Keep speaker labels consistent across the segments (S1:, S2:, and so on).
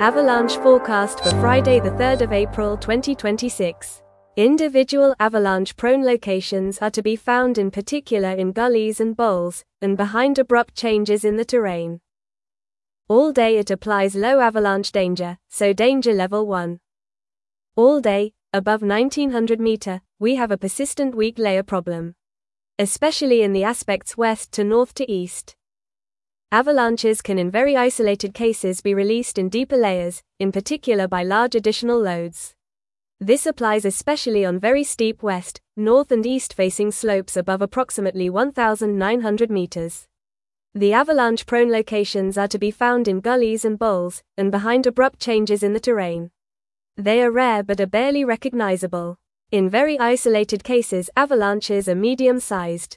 S1: Avalanche forecast for Friday the 3rd of April 2026. Individual avalanche-prone locations are to be found in particular in gullies and bowls, and behind abrupt changes in the terrain. All day it applies low avalanche danger, so danger level 1. All day, above 1900 meter, we have a persistent weak layer problem. Especially in the aspects west to north to east. Avalanches can in very isolated cases be released in deeper layers, in particular by large additional loads. This applies especially on very steep west, north and east-facing slopes above approximately 1,900 meters. The avalanche-prone locations are to be found in gullies and bowls, and behind abrupt changes in the terrain. They are rare but are barely recognizable. In very isolated cases, avalanches are medium-sized.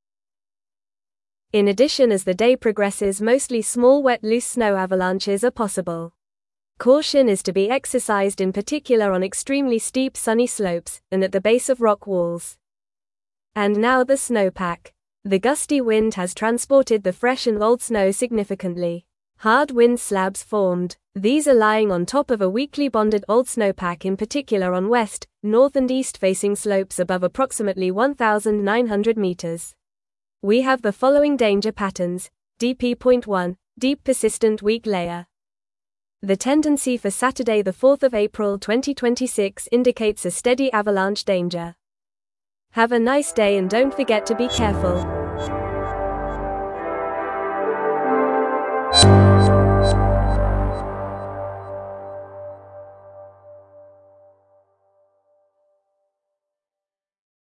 S1: In addition, as the day progresses, mostly small wet loose snow avalanches are possible. Caution is to be exercised in particular on extremely steep sunny slopes, and at the base of rock walls. And now the snowpack. The gusty wind has transported the fresh and old snow significantly. Hard wind slabs formed. These are lying on top of a weakly bonded old snowpack, in particular on west, north and east facing slopes above approximately 1,900 meters. We have the following danger patterns. DP.1, deep persistent weak layer. The tendency for Saturday the 4th of April 2026 indicates a steady avalanche danger. Have a nice day and don't forget to be careful.